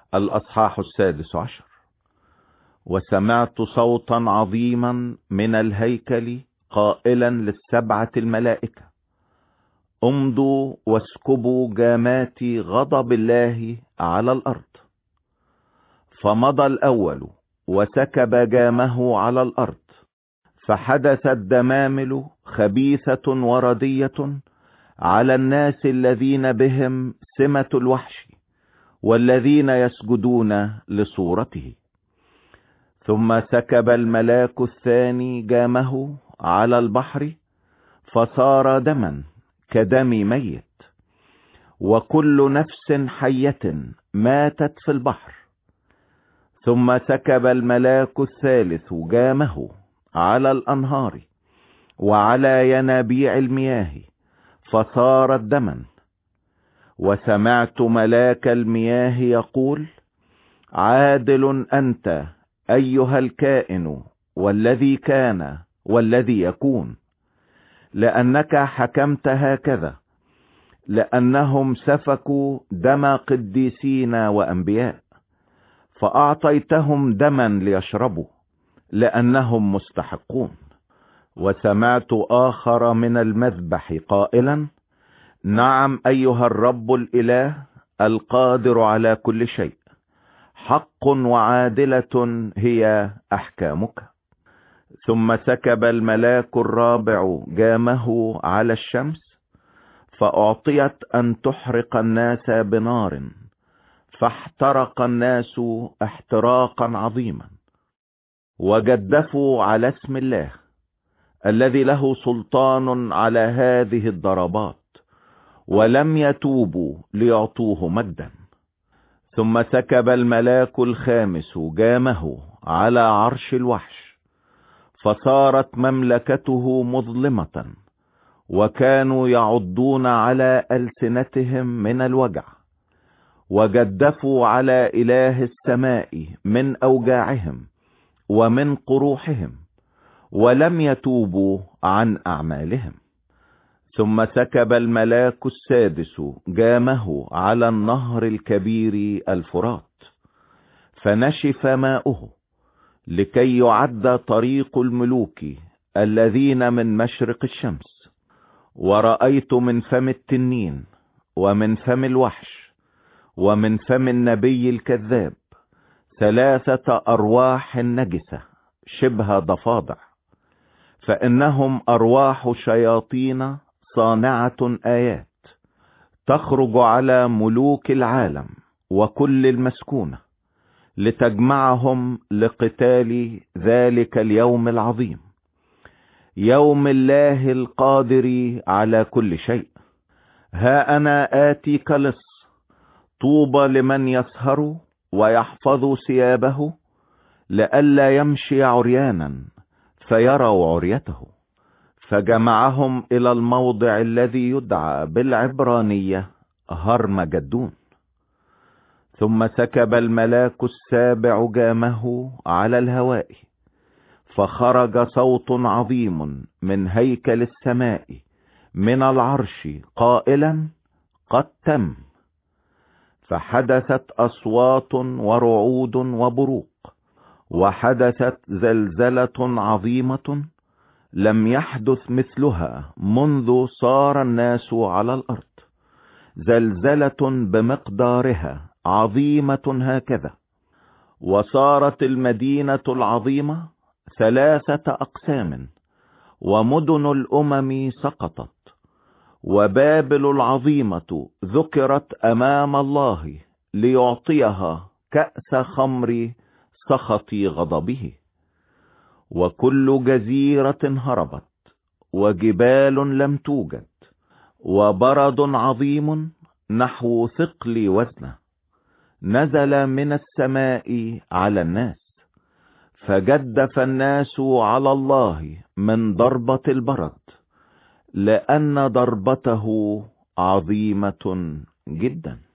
الأصحاح 16. وسمعت صوتا عظيما من الهيكل قائلا للسبعة الملائكة: امضوا واسكبوا جامات غضب الله على الأرض. فمضى الأول وسكب جامه على الأرض، فحدثت دمامل خبيثة وردية على الناس الذين بهم سمة الوحش والذين يسجدون لصورته. ثم سكب الملاك الثاني جامه على البحر، فصار دما كدم ميت، وكل نفس حية ماتت في البحر. ثم سكب الملاك الثالث جامه على الأنهار وعلى ينابيع المياه، فصارت دما. وسمعت ملاك المياه يقول: عادل أنت أيها الكائن والذي كان والذي يكون، لأنك حكمت هكذا، لأنهم سفكوا دم قديسين وأنبياء، فأعطيتهم دما ليشربوا، لأنهم مستحقون. وسمعت آخر من المذبح قائلا: نعم أيها الرب الإله القادر على كل شيء، حق وعادلة هي أحكامك. ثم سكب الملاك الرابع جامه على الشمس، فأعطيت أن تحرق الناس بنار، فاحترق الناس احتراقا عظيما، وجدفوا على اسم الله الذي له سلطان على هذه الضربات، ولم يتوبوا ليعطوه مجدا. ثم سكب الملاك الخامس جامه على عرش الوحش، فصارت مملكته مظلمة، وكانوا يعضون على ألسنتهم من الوجع، وجدفوا على إله السماء من أوجاعهم ومن قروحهم، ولم يتوبوا عن أعمالهم. ثم سكب الملاك السادس جامه على النهر الكبير الفرات، فنشف ماؤه، لكي يعد طريق الملوك الذين من مشرق الشمس. ورأيت من فم التنين ومن فم الوحش ومن فم النبي الكذاب 3 أرواح نجسة شبه ضفادع، فإنهم أرواح شياطين صانعة آيات، تخرج على ملوك العالم وكل المسكونة، لتجمعهم لقتال ذلك اليوم العظيم، يوم الله القادر على كل شيء. ها أنا آتيك لص، طوبى لمن يسهر ويحفظ ثيابه، لئلا يمشي عريانا فيروا عريته. فجمعهم إلى الموضع الذي يدعى بالعبرانية هرمجدون. ثم سكب الملاك السابع جامه على الهواء، فخرج صوت عظيم من هيكل السماء من العرش قائلا: قد تم. فحدثت أصوات ورعود وبروق، وحدثت زلزلة عظيمة لم يحدث مثلها منذ صار الناس على الأرض، زلزلة بمقدارها عظيمة هكذا. وصارت المدينة العظيمة 3 أقسام، ومدن الأمم سقطت، وبابل العظيمة ذكرت أمام الله ليعطيها كأس خمر سخط غضبه. وكل جزيرة هربت، وجبال لم توجد، وبرد عظيم نحو ثقل وزنه نزل من السماء على الناس، فجدف الناس على الله من ضربة البرد، لأن ضربته عظيمة جدا.